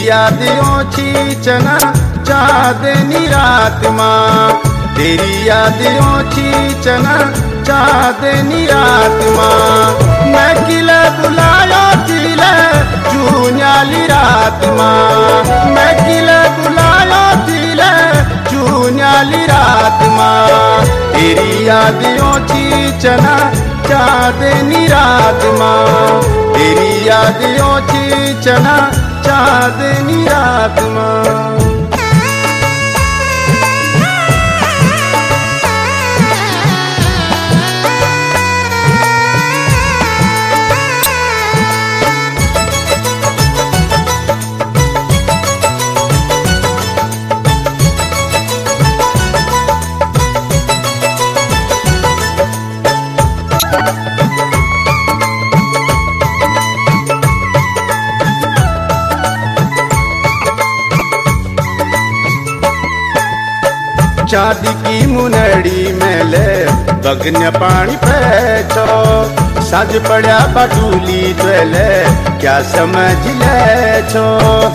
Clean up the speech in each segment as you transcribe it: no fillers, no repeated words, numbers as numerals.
यादियों छी चना चांदनी रात माँ, तेरी यादियों छी चना चांदनी रात माँ। मैं किले बुलायो तिले चून्याली रात माँ, मैं किले बुलायो तिले चून्याली रात माँ। तेरी यादियों छी चना चांदनी रात माँ, तेरी यादियों छी चना चांदनी रात माँ। चांदी की मुनड़ी में ले बगन पानी पैचो, सज पड़ा बटूली ले क्या समझ ले छो।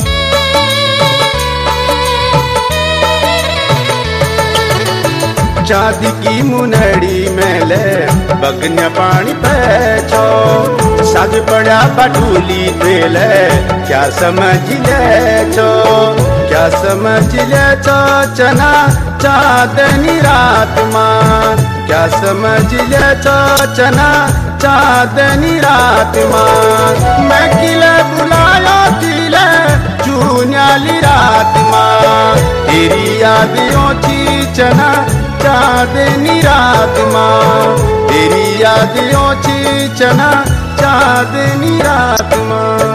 चांदी की मुनड़ी में ले बगन पानी पैचो, सज पड़ा बटूली ले क्या समझ ले छो, क्या समझ ले छो चना चांदनी रात माँ, क्या समझ ले छो चना चांदनी रात माँ। मैं किले बुलायो तिले चून्याली रात माँ, तेरी यादियों छी चना चांदनी रात माँ, तेरी यादियों छी चना चांदनी रात माँ।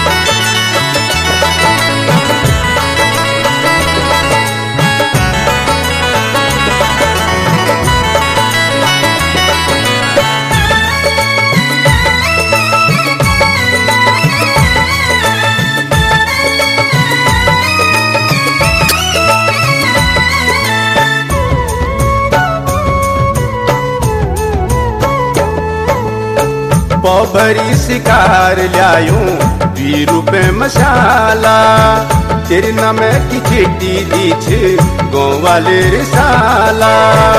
भरी शिकार लायूं 20 रुपए मसाला, तेरे नाम की चिट्ठी दी छ गाँव वाले रिसाला।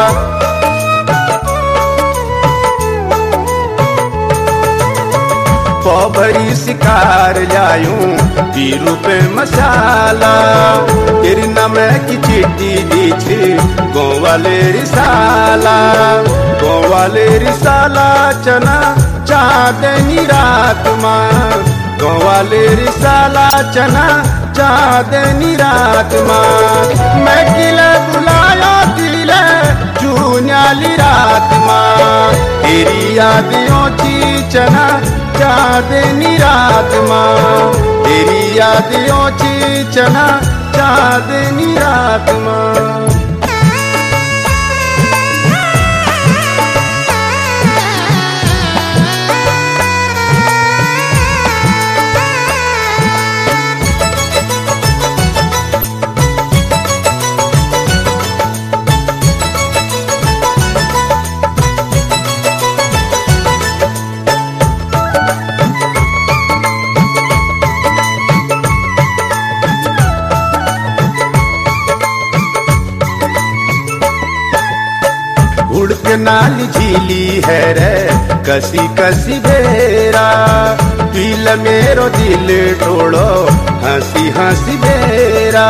भरी शिकार लायूं 20 रुपए मसाला, तेरे नाम की चिट्ठी दी छ गाँव वाले रिसाला। गाँव वाले रिसाला चना चांदनी रात माँ, गाँव वाले रिसाला चना चांदनी रात माँ। मैं किले बुलायो तिले चून्याली रात माँ, तेरी यादियों छी चना चांदनी रात माँ, तेरी यादियों छी चना चांदनी रात माँ। उड़क नाली झीली है रे कसी कसी बेरा, दिल मेरो दिल तोड़ो हंसी हंसी बेरा।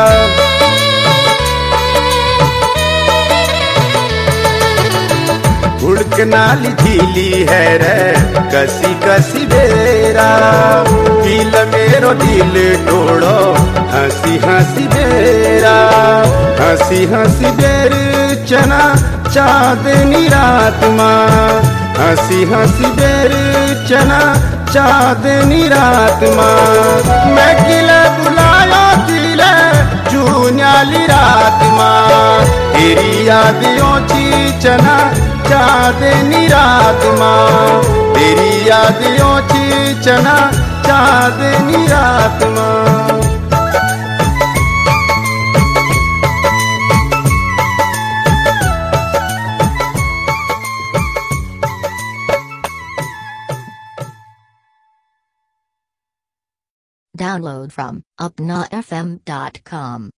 उड़क नाली झीली है रे कसी कसी बेरा, दिल मेरो दिल तोड़ो हंसी हंसी बेरा। हंसी हंसी बेर चना चांदनी रात माँ, हंसी हंसी बेर चना चांदनी रात माँ। मैं किले बुलायो तिले चून्याली रात माँ, तेरी यादियों छी चना चांदनी रात माँ, तेरी यादियों छी चना चांदनी रात माँ। Download from upnafm.com.